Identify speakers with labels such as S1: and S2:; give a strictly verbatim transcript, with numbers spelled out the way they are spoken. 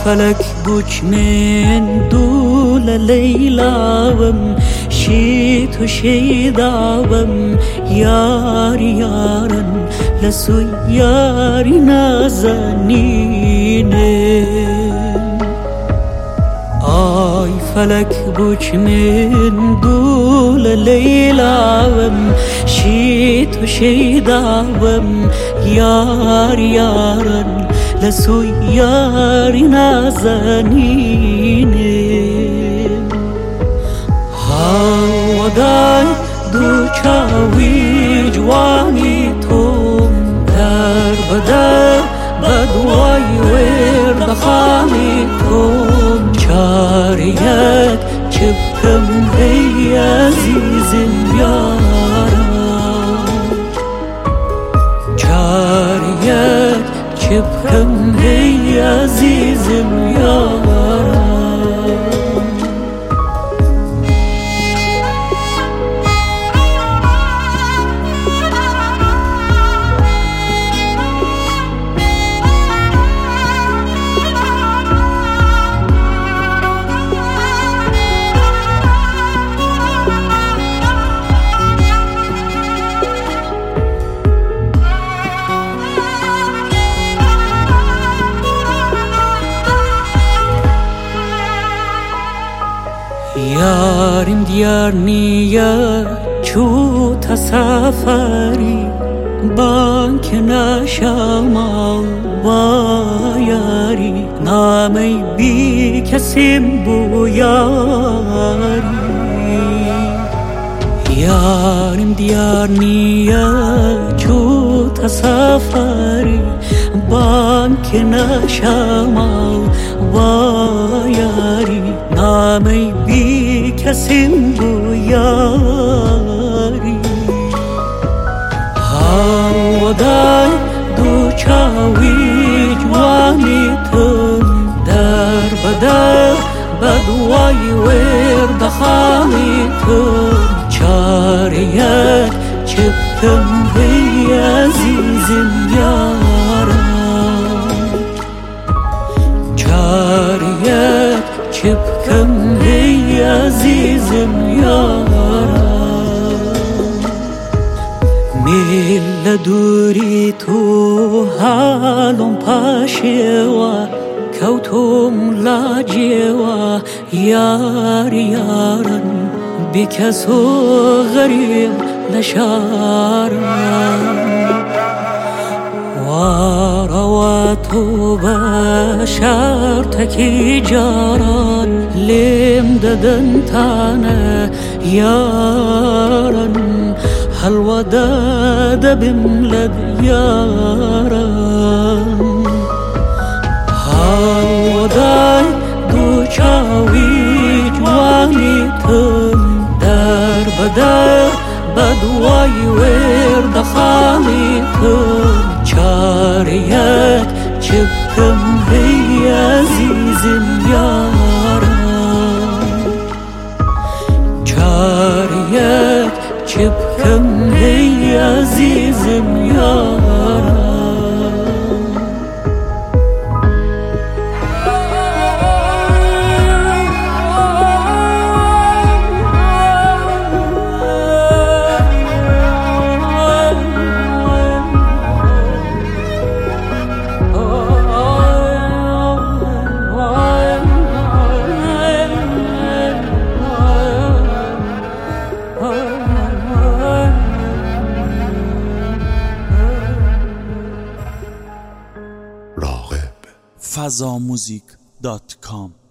S1: فلك بوش من دول ليلاوم شيت وشيداوم ياري يارن لسو ياري نازنينه آی فلک بوش من دول لیلاوم شیت و شیداوم یار یارن لسو یاری نازنینه هاودای دو چاوی جوانی توم در بدر بدوای ورد خامی توم چاریت چپکم ای عزیزم یارم چاریت چپکم ای عزیزم یارم یاریم دیار نیا چو تسافری بانک نشما و یاری نامی بی کسیم بو یاری یاریم دیار نیا چو تسافری بانک نشما و یاری نامی بی کسیم بو یاری هاودای دو چاوی جوانی تم در بدر بدوای ورد خامی تم چاریت چپکم بی عزیزم یارم چاریت چپکم ای عزیزم یارم میل دوری تو حالم پاشیوا کوتم لاجیوا یار یارن بکسو غریب لشارم ورواتو بشار تکی جاران لیم ددن تانه یارن حلوه داده بملد یارن حلوه دای دو چاوی جوانی تم در بدر بدوای ورد خامی تم چاریت چپکم ای عزیزم یارم چاریت چپکم ای عزیزم یارم
S2: فضا موزیک دات کام